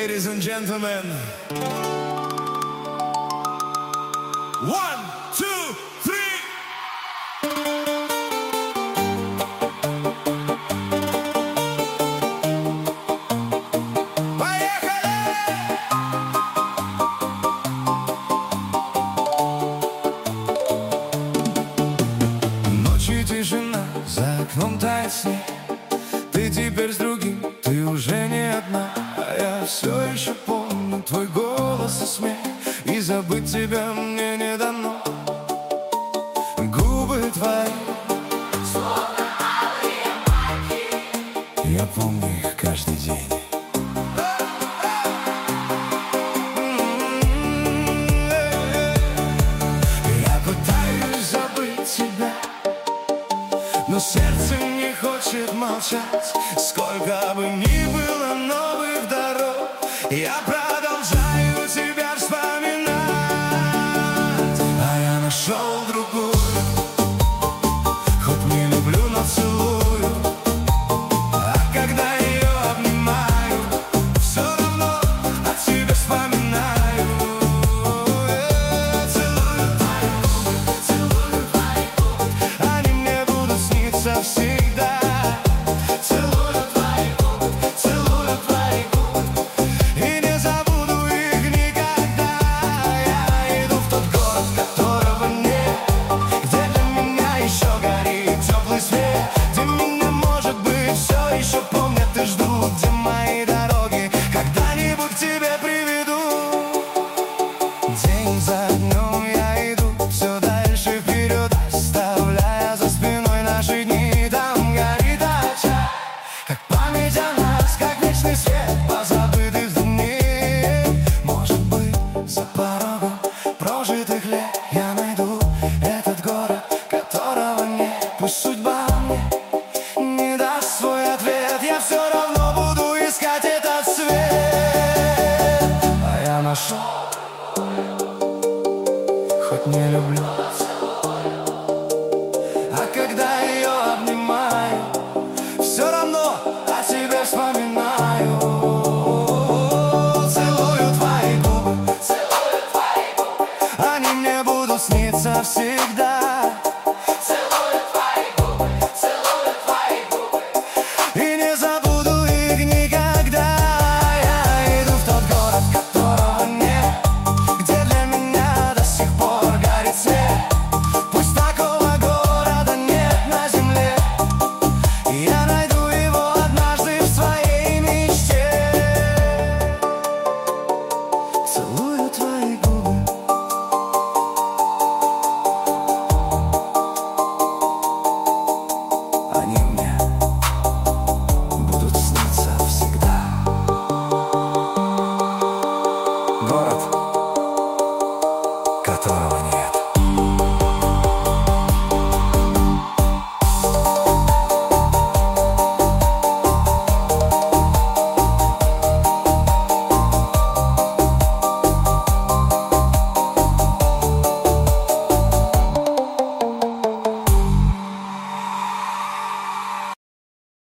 Ladies and gentlemen, 1, 2, 3. Ночью тишина, за окном тает снег. Ты теперь с другим, ты уже не одна. А я все еще помню твой голос и смех, и забыть тебя мне не дано. Губы твои, словно алые маки, я помню их каждый день. Я пытаюсь забыть тебя, но сердце не хочет молчать. Сколько бы ни было новых дорог, я продолжаю тебя вспоминать. А я нашел другую, хоть не люблю, но целую. А когда ее обнимаю, все равно о тебе вспоминаю. Целую твои губы, целую твои губы, они мне будут сниться всегда. Целую твои губы, целую твои губы, и не забуду их никогда. Я иду в тот город, которого нет, где для меня еще горит теплый свет, где меня, может быть, все еще помнят и ждут, где мои дороги когда-нибудь к тебе приведу. День за днем я иду все дальше вперед, оставляя за спиной наши дни. Там горит очаг, как память о нас, как вечный свет позабытых дней. Может быть, за порогом прожитых лет я найду этот город, которого нет. Пусть судьба мне не даст свой ответ, я все равно буду искать этот свет. А я нашел, хоть не люблю, а когда ее обнимаю, все равно о тебе вспоминаю. Целую твои губы, они мне будут сниться всегда. Целую твои губы, и не забуду их никогда. Я иду в тот город, которого нет, где для меня до сих пор горит свет. Пусть такого города нет на земле, я найду его однажды в своей мечте. Целую твои губы, они мне будут сниться всегда. Город, которого